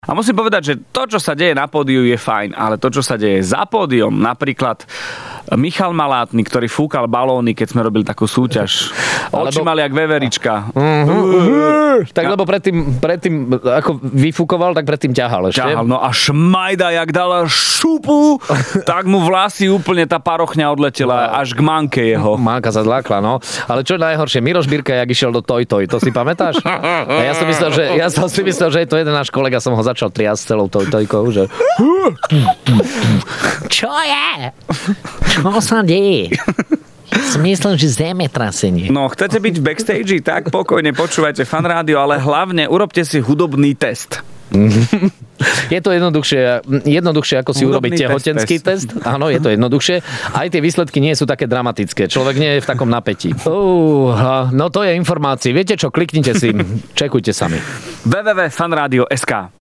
A musím povedať, že to, čo sa deje na pódiu, je fajn, ale to, čo sa deje za pódium, napríklad Michal Malátny, ktorý fúkal balóny, keď sme robili takú súťaž. Oči mali jak veverička. Tak lebo predtým ako vyfúkoval, tak predtým ťahal ešte. Ťahal, no a Šmajda, jak dal šupu, tak mu vlasy úplne tá parochňa odletela až k manke jeho. Manka sa zlákla, no. Ale čo je najhoršie, Miroš Birka, jak išiel do Toj Toj, to si pamätáš? A ja som si myslel, že je to jeden náš kolega, som ho začal triasť celou Toj Tojkou, že... Čo je? Čo sa deje? Som myslel, že zemetrasenie. No, chcete byť v backstage, tak pokojne počúvajte Fan Rádio, ale hlavne urobte si hudobný test. Je to jednoduchšie ako si urobiť tehotenský test. Áno, je to jednoduchšie. Aj tie výsledky nie sú také dramatické. Človek nie je v takom napätí. No to je informácia. Viete čo, kliknite si, čekujte sami. www.fanradio.sk